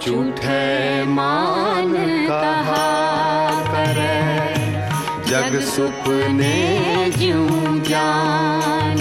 झूठे मान कहा करे, जग सुपने ज्यों जान।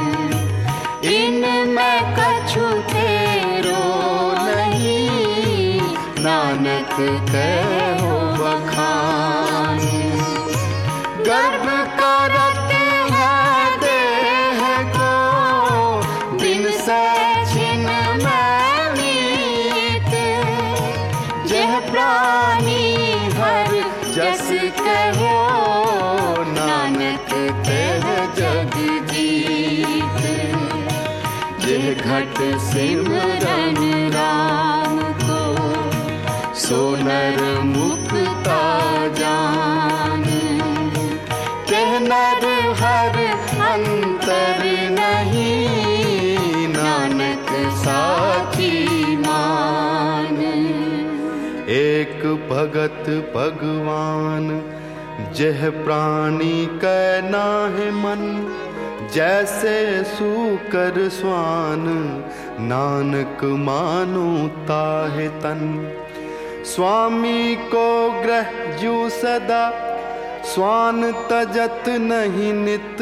इनमें कछु तेरो नहीं, नानक कहो बखान। गर्भ करते हैं देह को, बिन से छिन में मीत। यह प्राणी हर जस कहो, नानक तेह जग जीत। यह घट सिमरन राम को, सो नर मुक्ता जान। कह नर हर अंतर नहीं, नानक साची मान। एक भगत भगवान, जह प्राणी कै नाहि मन। जैसे सूकर स्वान, नानक मानो ताहे तन। स्वामी को ग्रह ज्यों सदा, स्वान तजत नहीं नित।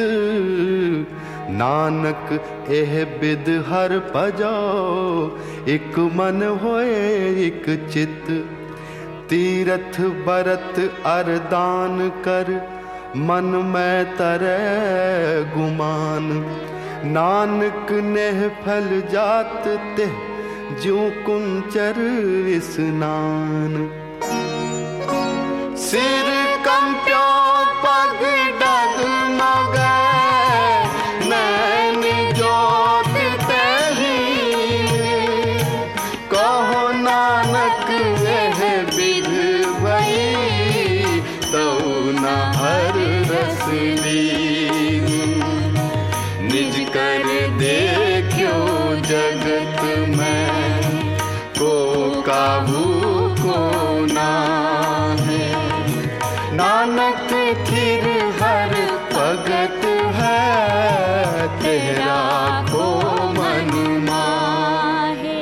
नानक एह बिद हर पजो, एक मन होए एक चित। तीरथ बरत अरदान कर, मन में तरे गुमान। नानक नेह फल जात तेह, ज्यों कुंचर स्नान। सिर कंप्यो पग डगमगे, नैन जोत तहीन। कहो नानक वह विध भई, तो न हर रस लीन। निज कर देखो जगत में, को काबू को नाहे। नानक थिर हर भगत है, तेरा को मन माहे।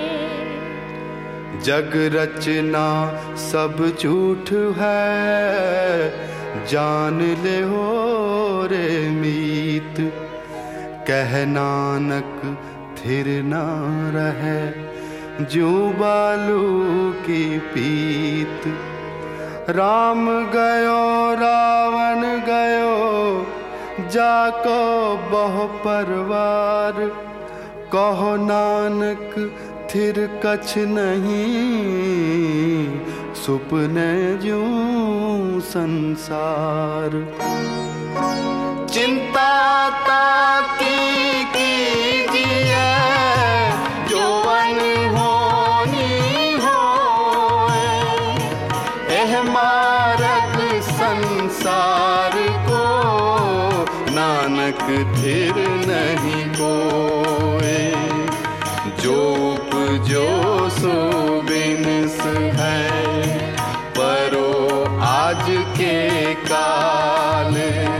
जग रचना सब झूठ है, जान ले हो रे मीत। कह नानक थिर ना रहे, ज्यों बालू की पीत। राम गयो रावण गयो, जाको बहु परवार। कहो नानक थिर कछ नहीं, सुपने ज्यों संसार। चिंता ताकी कीजिए, जो अनहोनी होए। एह मार्ग संसार को, नानक थिर नहीं कोए। जो उपजो सो बिनस है, परो आज के काल।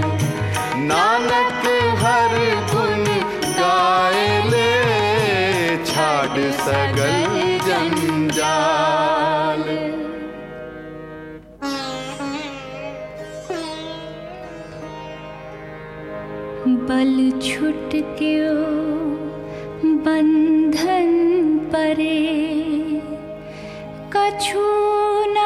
नानक हर गुण गाए ले, छाड़ सगल जंजाल। बल छुट क्यों बंधन परे, कछु ना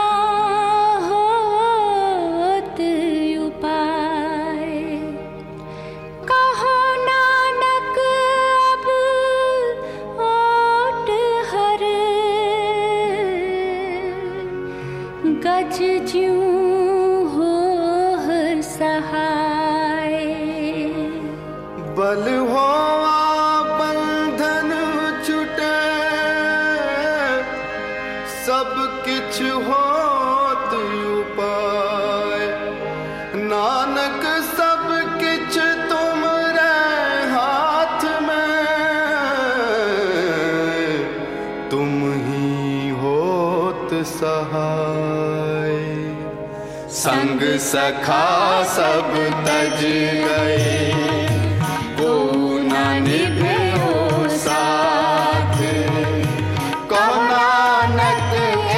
होत उपाय। कहो नानक अब ओट हर, गज ज्यों हो सहाय। बल होवा बंधन छुटे, सब किछ होत उपाय। नानक सब किछ तुमरे हाथ में, तुम ही होत सहाय। संग सखा सब तज गए, को न निभयो साथ। कहो नानक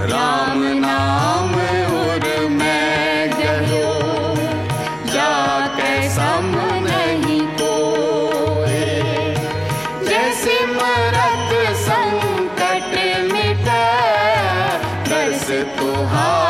राम नाम उर मैं गयो, जाके सम नहीं कोई। जैसे मरत संकट मिटे, दर्श तुहार